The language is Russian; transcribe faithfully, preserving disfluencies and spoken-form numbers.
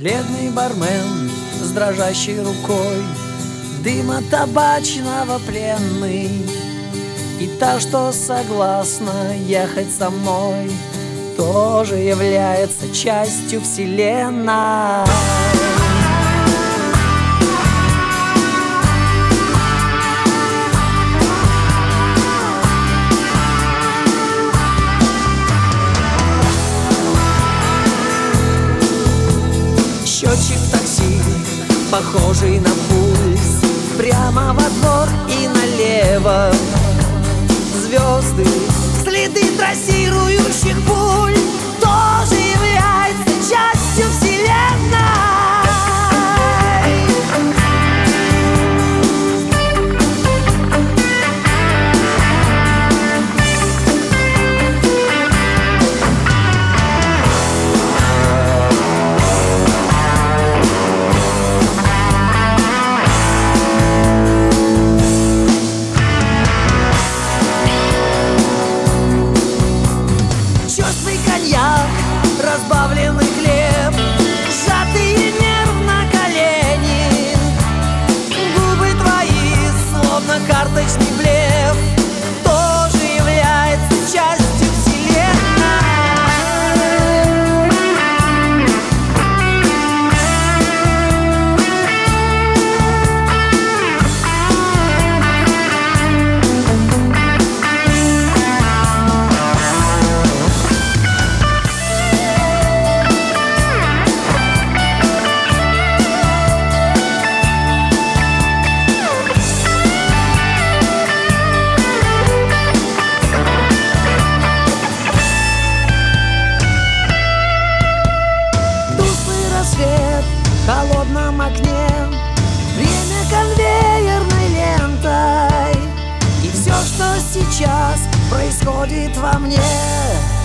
Бледный бармен с дрожащей рукой, дыма табачного пленный, и та, что согласна ехать со мной, тоже является частью вселенной. Счетчик такси, похожий на пульс, прямо во двор и налево. Звезды, следы трассирующих пуль, тоже является частью вселенной. Разбавленный хлеб, сжатые нервно колени, губы твои, словно карточный блеф, тоже является частью вселенной. В холодном окне время конвейерной лентой, и все, что сейчас происходит во мне,